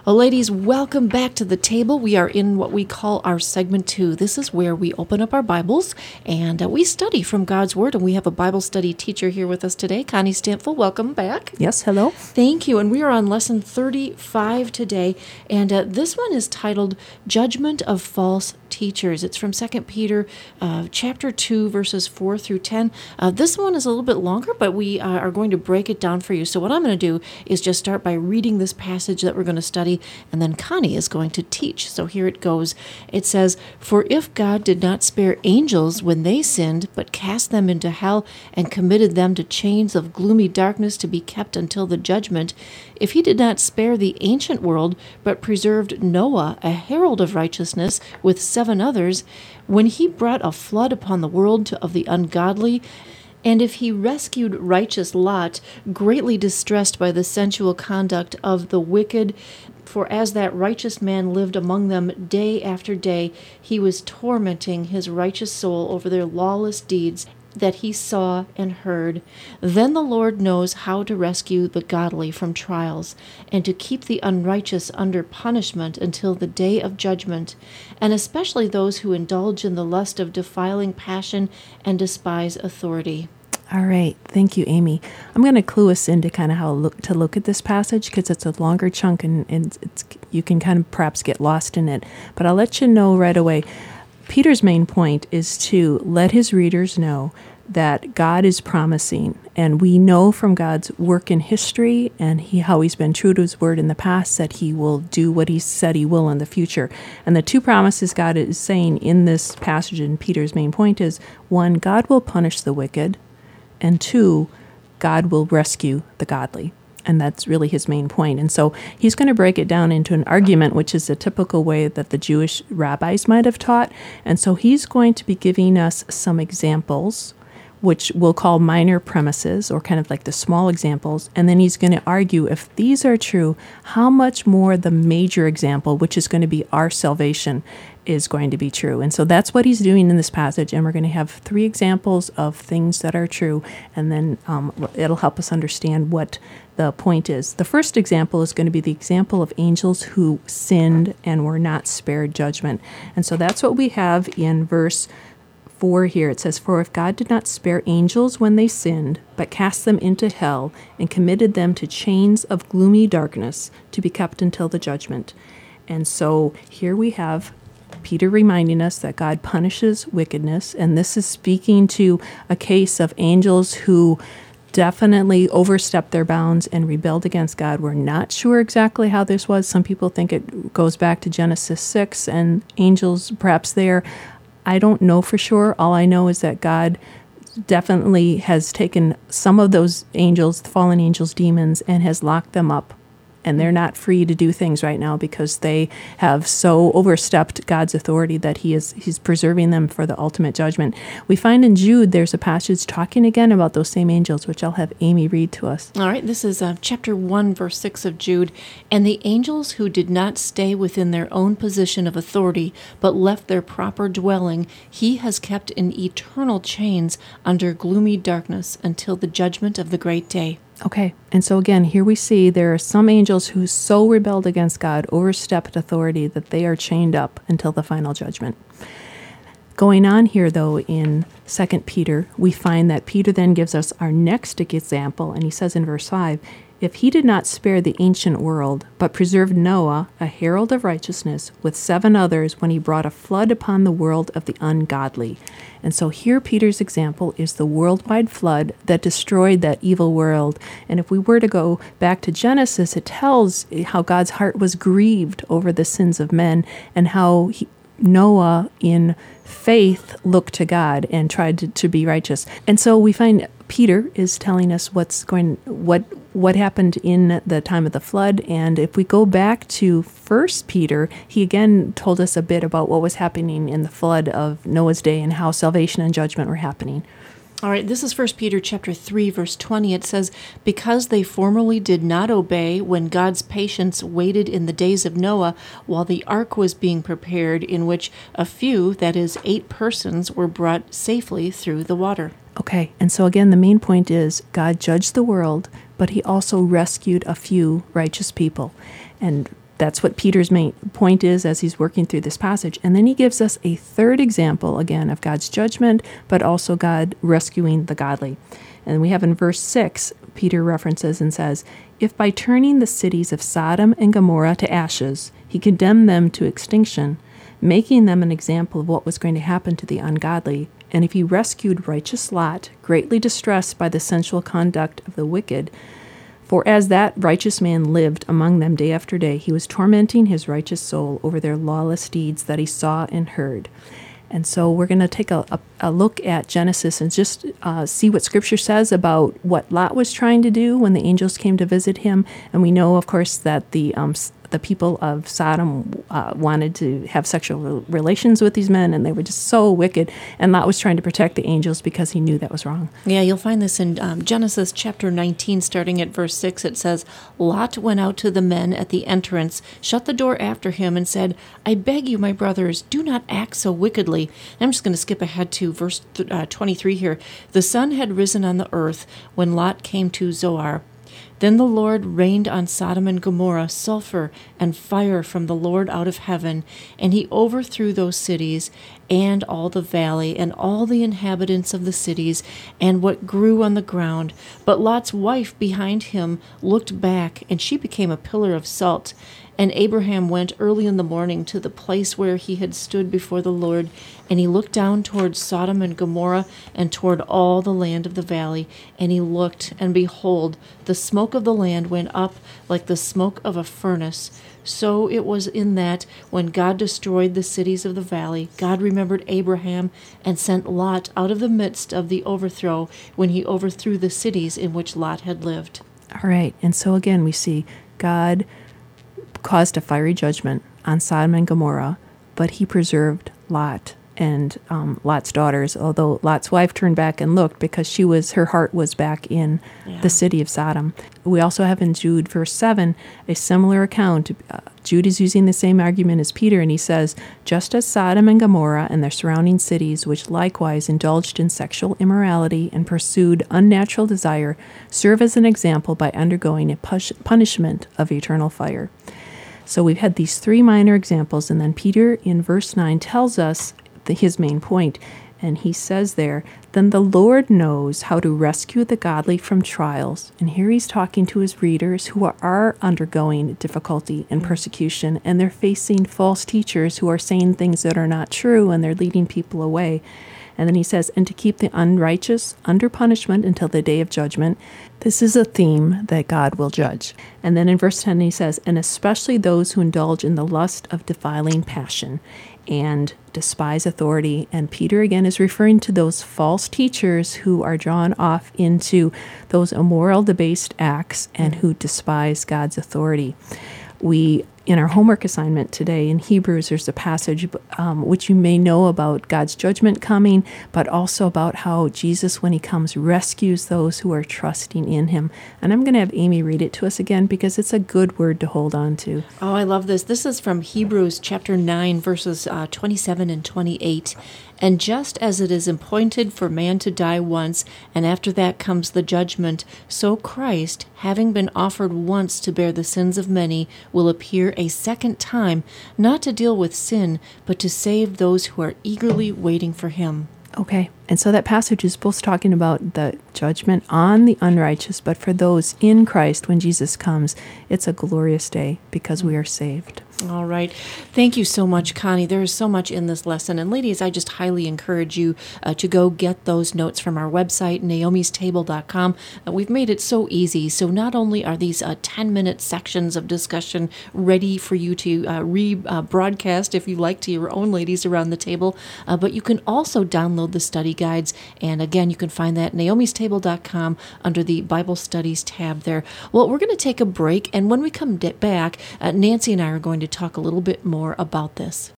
Well, ladies, welcome back to the table. We are in what we call our segment 2. This is where we open up our Bibles and we study from God's Word. And we have a Bible study teacher here with us today, Connie Stampfel. Welcome back. Yes, hello. Thank you. And we are on lesson 35 today. And this one is titled Judgment of False Teachers. It's from 2 Peter chapter 2, verses 4 through 10. This one is a little bit longer, but we are going to break it down for you. So what I'm going to do is just start by reading this passage that we're going to study, and then Connie is going to teach. So here it goes. It says, "For if God did not spare angels when they sinned, but cast them into hell and committed them to chains of gloomy darkness to be kept until the judgment, if he did not spare the ancient world, but preserved Noah, a herald of righteousness, with 7 others, when he brought a flood upon the world of the ungodly, and if he rescued righteous Lot, greatly distressed by the sensual conduct of the wicked, for as that righteous man lived among them day after day, he was tormenting his righteous soul over their lawless deeds that he saw and heard. Then the Lord knows how to rescue the godly from trials, and to keep the unrighteous under punishment until the day of judgment, and especially those who indulge in the lust of defiling passion and despise authority." All right. Thank you, Amy. I'm going to clue us into kind of how to look at this passage because it's a longer chunk and you can kind of perhaps get lost in it. But I'll let you know right away. Peter's main point is to let his readers know that God is promising, and we know from God's work in history and how he's been true to his word in the past that he will do what he said he will in the future. And the 2 promises God is saying in this passage, and Peter's main point is, 1, God will punish the wicked, and 2, God will rescue the godly. And that's really his main point. And so he's going to break it down into an argument, which is a typical way that the Jewish rabbis might have taught. And so he's going to be giving us some examples, which we'll call minor premises, or kind of like the small examples. And then he's going to argue, if these are true, how much more the major example, which is going to be our salvation, is going to be true. And so that's what he's doing in this passage. And we're going to have 3 examples of things that are true. And then it'll help us understand what the point is. The first example is going to be the example of angels who sinned and were not spared judgment. And so that's what we have in verse 4 here. It says, "For if God did not spare angels when they sinned, but cast them into hell and committed them to chains of gloomy darkness to be kept until the judgment." And so here we have Peter reminding us that God punishes wickedness, and this is speaking to a case of angels who definitely overstepped their bounds and rebelled against God. We're not sure exactly how this was. Some people think it goes back to Genesis 6 and angels perhaps there. I don't know for sure. All I know is that God definitely has taken some of those angels, the fallen angels, demons, and has locked them up. And they're not free to do things right now because they have so overstepped God's authority that he's preserving them for the ultimate judgment. We find in Jude there's a passage talking again about those same angels, which I'll have Amy read to us. All right, this is chapter 1, verse 6 of Jude. "And the angels who did not stay within their own position of authority, but left their proper dwelling, he has kept in eternal chains under gloomy darkness until the judgment of the great day." Okay, and so again, here we see there are some angels who so rebelled against God, overstepped authority, that they are chained up until the final judgment. Going on here, though, in 2 Peter, we find that Peter then gives us our next example, and he says in verse 5, "If he did not spare the ancient world, but preserved Noah, a herald of righteousness, with 7 others when he brought a flood upon the world of the ungodly." And so here Peter's example is the worldwide flood that destroyed that evil world. And if we were to go back to Genesis, it tells how God's heart was grieved over the sins of men and how Noah, in faith, looked to God and tried to be righteous. And so we find Peter is telling us what happened in the time of the flood. And if we go back to 1 Peter, he again told us a bit about what was happening in the flood of Noah's day and how salvation and judgment were happening. All right, this is 1 Peter chapter 3, verse 20. It says, "Because they formerly did not obey when God's patience waited in the days of Noah while the ark was being prepared, in which a few, that is 8 persons, were brought safely through the water." Okay, and so again, the main point is God judged the world, but he also rescued a few righteous people. And That's what Peter's main point is as he's working through this passage. And then he gives us a third example, again, of God's judgment, but also God rescuing the godly. And we have in verse 6, Peter references and says, "If by turning the cities of Sodom and Gomorrah to ashes, he condemned them to extinction, making them an example of what was going to happen to the ungodly, and if he rescued righteous Lot, greatly distressed by the sensual conduct of the wicked, for as that righteous man lived among them day after day, he was tormenting his righteous soul over their lawless deeds that he saw and heard." And so we're going to take a look at Genesis and just see what Scripture says about what Lot was trying to do when the angels came to visit him. And we know, of course, that the people of Sodom wanted to have sexual relations with these men, and they were just so wicked. And Lot was trying to protect the angels because he knew that was wrong. Yeah, you'll find this in Genesis chapter 19, starting at verse 6. It says, "Lot went out to the men at the entrance, shut the door after him, and said, 'I beg you, my brothers, do not act so wickedly.'" And I'm just going to skip ahead to verse 23 here. "The sun had risen on the earth when Lot came to Zoar. Then the Lord rained on Sodom and Gomorrah sulfur and fire from the Lord out of heaven, and he overthrew those cities and all the valley and all the inhabitants of the cities and what grew on the ground. But Lot's wife behind him looked back, and she became a pillar of salt. And Abraham went early in the morning to the place where he had stood before the Lord, and he looked down toward Sodom and Gomorrah and toward all the land of the valley. And he looked, and behold, the smoke of the land went up like the smoke of a furnace. So it was in that, when God destroyed the cities of the valley, God remembered Abraham and sent Lot out of the midst of the overthrow when he overthrew the cities in which Lot had lived." All right. And so again, we see God caused a fiery judgment on Sodom and Gomorrah, but he preserved Lot and Lot's daughters, although Lot's wife turned back and looked because her heart was back in the city of Sodom. We also have in Jude verse 7 a similar account. Jude is using the same argument as Peter, and he says, "Just as Sodom and Gomorrah and their surrounding cities, which likewise indulged in sexual immorality and pursued unnatural desire, serve as an example by undergoing a punishment of eternal fire." So we've had these three minor examples, and then Peter in verse 9 tells us his main point. And he says there, "Then the Lord knows how to rescue the godly from trials." And here he's talking to his readers who are undergoing difficulty and persecution, and they're facing false teachers who are saying things that are not true, and they're leading people away. And then he says, "And to keep the unrighteous under punishment until the day of judgment." This is a theme that God will judge. And then in verse 10 he says, "And especially those who indulge in the lust of defiling passion and despise authority." And Peter again is referring to those false teachers who are drawn off into those immoral, debased acts and who despise God's authority. In our homework assignment today in Hebrews, there's a passage which you may know about God's judgment coming, but also about how Jesus, when he comes, rescues those who are trusting in him. And I'm going to have Amy read it to us again because it's a good word to hold on to. Oh, I love this. This is from Hebrews chapter 9, verses 27 and 28. "And just as it is appointed for man to die once, and after that comes the judgment, so Christ, having been offered once to bear the sins of many, will appear a second time, not to deal with sin, but to save those who are eagerly waiting for him." Okay, and so that passage is both talking about the judgment on the unrighteous, but for those in Christ, when Jesus comes, it's a glorious day because we are saved. All right. Thank you so much, Connie. There is so much in this lesson. And ladies, I just highly encourage you to go get those notes from our website, naomistable.com. We've made it so easy. So not only are these 10-minute sections of discussion ready for you to rebroadcast, if you like, to your own ladies around the table, but you can also download the study guides. And again, you can find that at naomistable.com under the Bible Studies tab there. Well, we're going to take a break. And when we come back, Nancy and I are going to talk a little bit more about this.